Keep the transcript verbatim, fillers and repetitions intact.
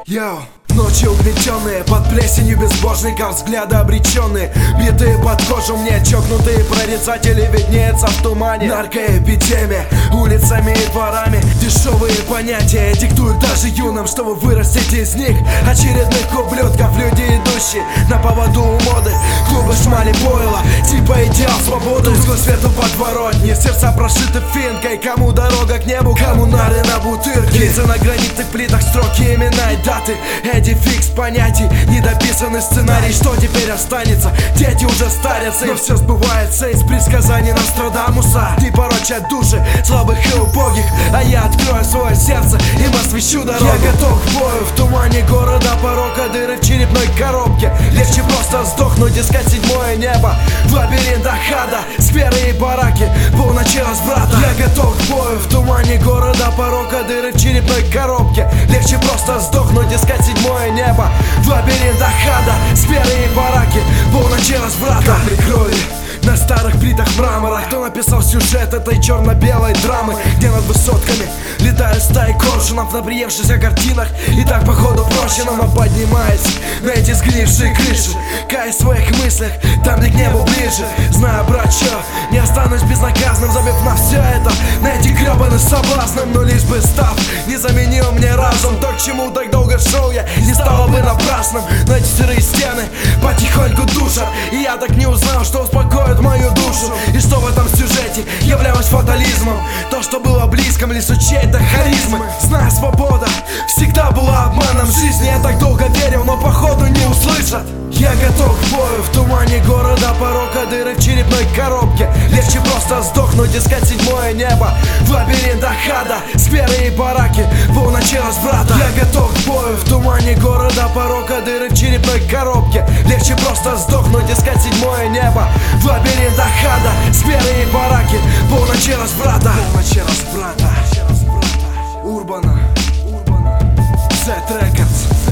Йоу. Ночи угнетенные, под плесенью безбожников, взгляды обреченные, битые под кожу мне, чокнутые прорицатели виднеются в тумане. Наркоэпидемия, улицами и дворами, дешевые понятия диктуют даже юным, чтобы вырастить из них очередных ублюдков. Люди, идущие на поводу у моды, клубы шмали пойла, типа идеал свободы. Тусклый свет у подворотни, сердца прошиты финкой, кому дорога к небу, кому нары на бутырке. Лица на гранитных плитах, строки, имена и даты, дефикс понятий, недописанный сценарий. Что теперь останется? Дети уже старятся, но все сбывается из предсказаний Нострадамуса. Ты порочат души слабых и убогих, а я открою свое сердце, им освещу дорогу. Я готов к бою в тумане города порока, дыры в черепной коробке. Легче просто сдохнуть, искать седьмое небо в лабиринтах ада, сферы и бараки, полночи разбрата. Я готов к бою в тумане города порока, дыры в черепной коробке. Легче просто сдохнуть, искать седьмое небо в лабиринтах ада, сферы и бараки, полночи разбрата. Капли крови на старых плитах мрамора. Кто написал сюжет этой черно-белой драмы, где над высотками летают стаи коршунов на приевшихся картинах? И так походу проще, но поднимаясь на эти сгнившие крыши, каясь в своих мыслях, там где к небу ближе. Знаю, брат, что не останусь безнаказанным, забив на все это, на эти гребаные соблазны. Но лишь бы став не заменил мне разум, то, к чему так долго шел я, не стало бы напрасным. Но эти сырые стены потихоньку душат, и я так не узнал, что успокоит мою душу. И что в этом сюжете являлось фатализмом, то, что было близком лишь чьей-то харизмы. Знаю, свобода всегда была обманом. В жизни я так долго верил, но походу не услышат. Я готов к бою в тумане города порока, дыры в черепной коробке. Легче просто сдохнуть, искать седьмое небо в лабиринтах ада, сферы и бараки, полночи разбрата. Я готов к бою в тумане города порока, дыры в черепной коробке. Легче просто сдохнуть, искать седьмое небо в лабиринтах ада, сферы и бараки, полночи разбрата. Полночи разбрата. Урбана, Урбана, Z Records.